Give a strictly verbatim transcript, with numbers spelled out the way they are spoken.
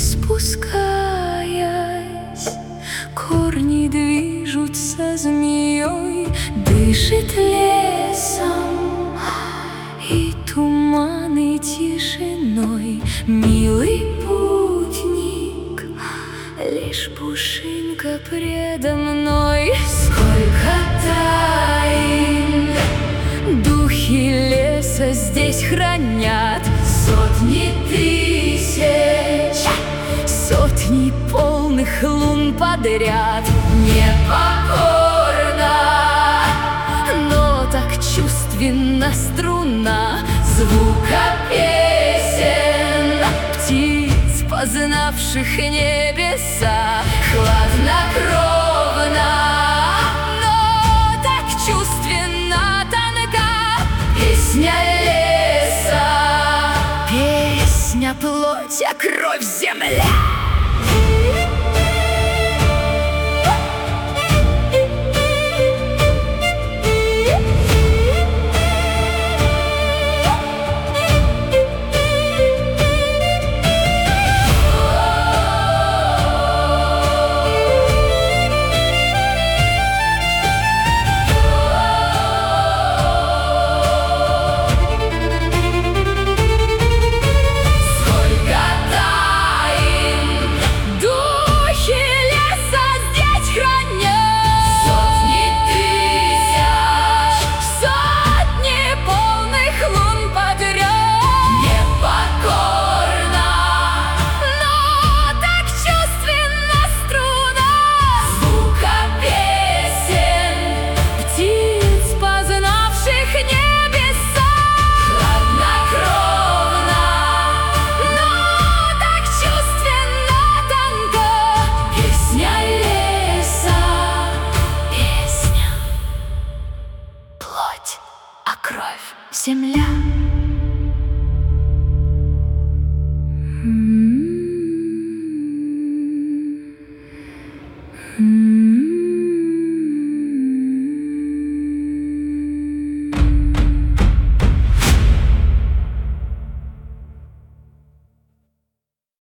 спускаясь, корни движутся змеей, дышит лесом и туманы тишиной. Милый путник, лишь пушинка предо мной. Сколько тайн духи леса здесь хранят, сотни тысяч, сотни полных лун подряд. Непокорна, но так чувственна струна звука песен птиц, познавших небеса. Хладнокровна, но так чувственно тонка песня леса, песня плоть, а кровь земля. Кровь, земля. Mm-hmm.